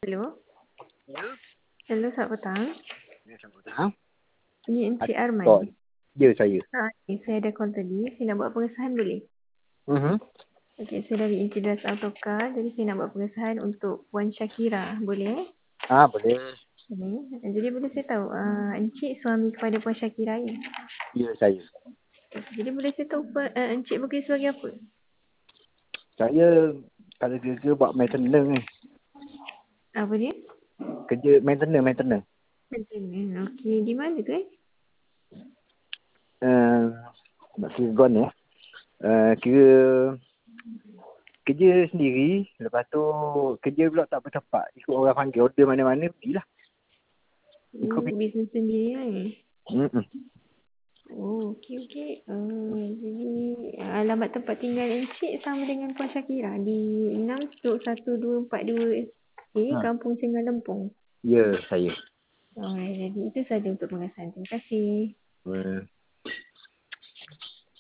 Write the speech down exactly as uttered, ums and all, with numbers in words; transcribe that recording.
Hello. Ya. Hello, selamat petang. Ya, selamat petang. Ini Encik Arman. Oh, ya saya. Ha, okay, saya ada call tadi. Saya nak buat pengesahan boleh? Uh-huh. Okey, saya dari Encik Das Autocar. Jadi saya nak buat pengesahan untuk Puan Syakira. Boleh? Ah, boleh. Boleh. Jadi boleh saya tahu, uh, Encik suami kepada Puan Syakira ya? Ya, saya. Jadi boleh saya tahu uh, Encik bekerja sebagai apa? Saya kalau kerja buat maintenance ni. Apa dia? Kerja maintenance, maintenance. Maintenance. Okey, di mana tu eh? Uh, nak kira gon ya. Uh, kira kerja sendiri. Lepas tu kerja pula tak bertempat. Ikut orang panggil order mana-mana, pergilah. Ikut Oh, bisnes sendiri kan? Mm-mm. Oh, okey okey. Uh, jadi alamat tempat tinggal Encik sama dengan Puan Syakira di enam satu dua empat dua A, Ha. Kampung Cengal Lempung. Ya, saya. Oh, jadi itu saja untuk pengesahan. Terima kasih. Uh,